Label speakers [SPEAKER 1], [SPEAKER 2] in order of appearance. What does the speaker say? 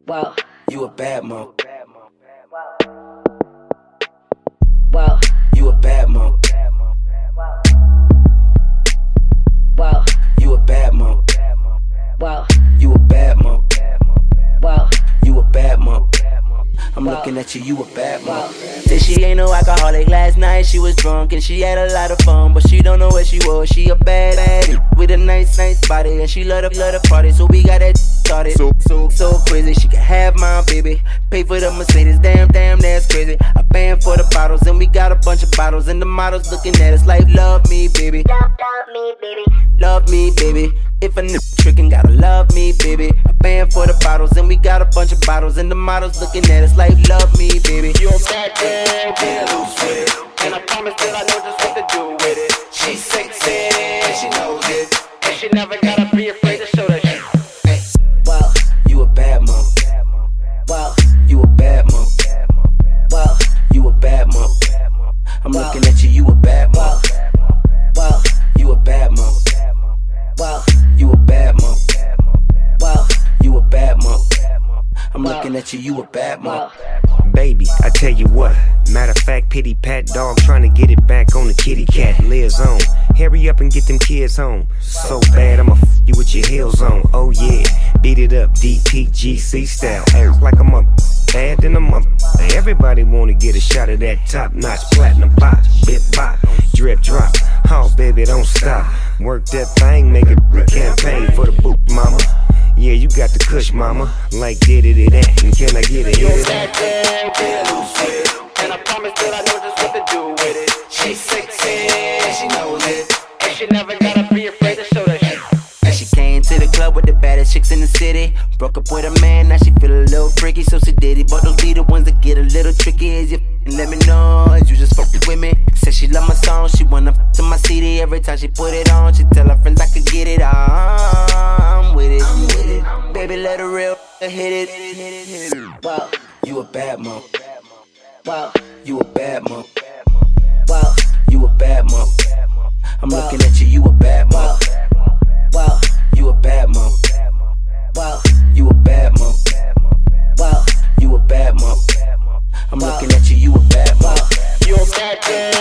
[SPEAKER 1] Whoa.
[SPEAKER 2] You a bad mo.
[SPEAKER 1] Whoa.
[SPEAKER 2] You a bad mo.
[SPEAKER 1] Whoa.
[SPEAKER 2] You a bad mo.
[SPEAKER 1] Whoa.
[SPEAKER 2] You a bad mo.
[SPEAKER 1] Whoa.
[SPEAKER 2] You a bad mo. I'm looking at you, you a bad mo.
[SPEAKER 3] Said she ain't no alcoholic. Last night she was drunk and she had a lot of fun, but she don't know where she was. She a bad baddie with a nice body, and she love the party, so we got that started. So crazy, she can have my baby. Pay for the Mercedes, damn, that's crazy. I paying for the bottles, and we got a bunch of bottles, and the models looking at us like, love me, baby.
[SPEAKER 1] Love me, baby.
[SPEAKER 3] Love me, baby. If a nigga trickin', gotta love me, baby. I paying for the bottles, and we got a bunch of bottles, and the models looking at us like, love me, baby.
[SPEAKER 4] You a bad girl, get loose with it. And I promise that I know just what to do with it. She's sexy, and she knows it. And she never gotta be afraid to show that shit.
[SPEAKER 1] Whoa.
[SPEAKER 2] You a bad mo.
[SPEAKER 1] Whoa.
[SPEAKER 2] You a bad mo.
[SPEAKER 1] Whoa.
[SPEAKER 2] You a bad mo. I'm looking at you, you a bad mo.
[SPEAKER 1] Whoa.
[SPEAKER 2] You a bad mo.
[SPEAKER 1] Whoa.
[SPEAKER 2] You a bad mo.
[SPEAKER 1] Whoa.
[SPEAKER 2] You a bad mo. I'm looking at you, you a bad mo.
[SPEAKER 5] Baby, I tell you what. Matter of fact, pity pat dog trying to get it back on the kitty cat. Liz on. Hurry up and get them kids home. So bad, I'ma f you with your heels on. Oh yeah, beat it up, DPGC style. Act like I'm a bad than I'm a. Everybody wanna get a shot of that top notch platinum pop, bit bop, drip drop. Oh baby, don't stop. Work that thing, make it campaign for the boot, mama. Yeah, you got the kush, mama. Like did it that, and can I get it?
[SPEAKER 4] You a bad girl, get loose with it. And I promise that I know just what to do with it. She's sexy, and she knows it. And she never gotta be afraid to show that shit.
[SPEAKER 3] And she came to the club with the baddest chicks in the city. Broke up with a man, now she feel a little freaky, so she did it. But those be the ones that get a little tricky. Is you let me know, is you just fucking with me? Said she love my song, she wanna to my CD. Every time she put it on, she tell her friends I could get it. I'm with it. Baby, let her real hit it.
[SPEAKER 1] Whoa.
[SPEAKER 2] You a bad mo.
[SPEAKER 1] Whoa.
[SPEAKER 2] You a bad mo.
[SPEAKER 1] Whoa.
[SPEAKER 2] You a bad mo. I'm looking at you, you a bad mo.
[SPEAKER 1] Whoa.
[SPEAKER 2] You a bad mo.
[SPEAKER 1] Whoa.
[SPEAKER 2] You a bad mo.
[SPEAKER 1] Whoa.
[SPEAKER 2] You a bad mo. I'm looking at you, you a bad mo.
[SPEAKER 4] You a bad girl.